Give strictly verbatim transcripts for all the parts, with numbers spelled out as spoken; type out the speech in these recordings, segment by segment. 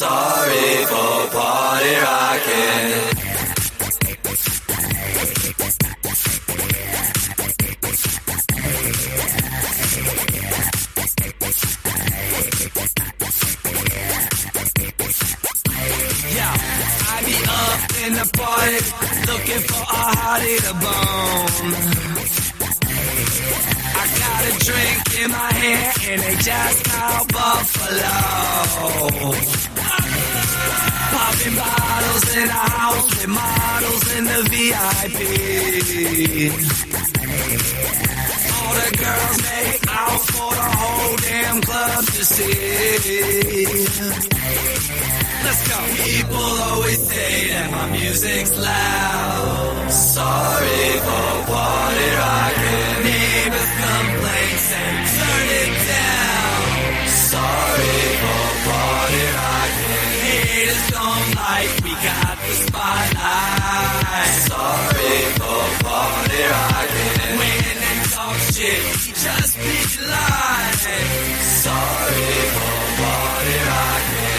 Sorry for party rocking. Yeah, I be up in the party, looking for a hottie to bone. I got a drink in my hand and they just call Buffalo. Popping bottles in a house with models in the V I P. All the girls make out for the whole damn club to see. Let's go. People always say that my music's loud. Sorry for party rocking. Neighbors complain, say turn it down. Sorry for party rocking. Haters don't like, we got the spotlight. Sorry for party rocking. When they talk shit, we just be lying. Sorry for party rocking.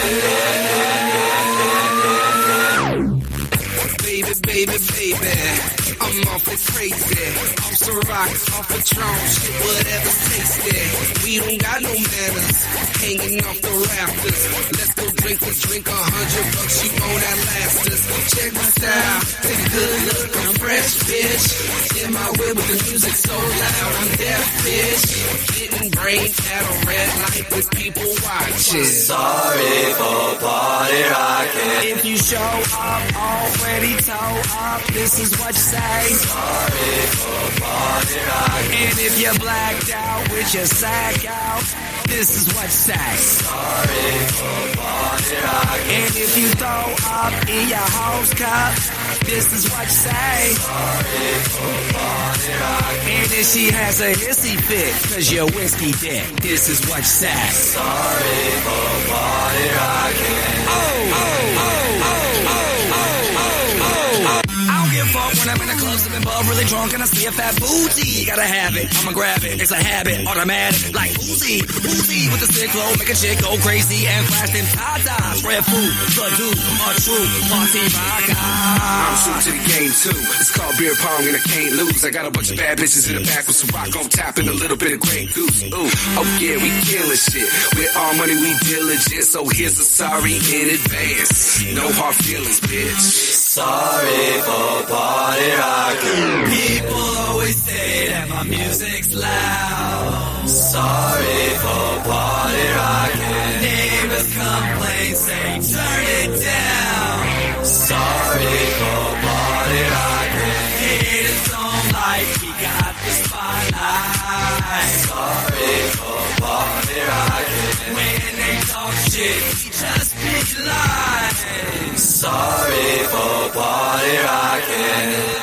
Baby, baby, baby, I'm awfully crazy. Off the rock, off the Patron, shit, whatever's tasty. We don't got no manners, hanging off the rafters. Let's go drink a drink, a hundred bucks, you won't outlast us. Check my style, take a good look, I'm fresh, bitch. In my whip with the music so loud, I'm deaf, bitch. Getting brain at a red light with people watching. Sorry for party rocking. If you show up already toe up, this is what you say. Sorry for party rocking. And if you're blacked out with your sack out, this is what you say. Sorry for party rocking. And if you throw up in your hose cup, this is what you say. Sorry for party rocking. And if she has a hissy fit, cause you're whiskey dick, this is what you say. Sorry for party rocking. Oh, oh, oh, oh, oh, oh, oh, oh. I don't give a fuck when I'm in the club, sipping bub, really drunk, and I see a fat booty. Gotta have it, I'ma grab it, it's a habit, automatic, like Uzi, Uzi with the sick flow, make a chick go crazy and flash them tatas. Red food, the dude, untrue, party rocker. I'm true to the game too. It's called beer pong and I can't lose. I got a bunch of bad bitches in the back with some rock on top and a little bit of Grey Goose. Ooh, oh yeah, we killing shit. With our money we diligent, so here's a sorry in advance. No hard feelings, bitch. Sorry for party rocking. People always say that my music's loud. Sorry for party rocking. Neighbors complain, say turn it down. Sorry for party rocking. Haters don't like, we got the spotlight. Sorry for party rocking. When they talk shit, we just be lying. Sorry for party rocking.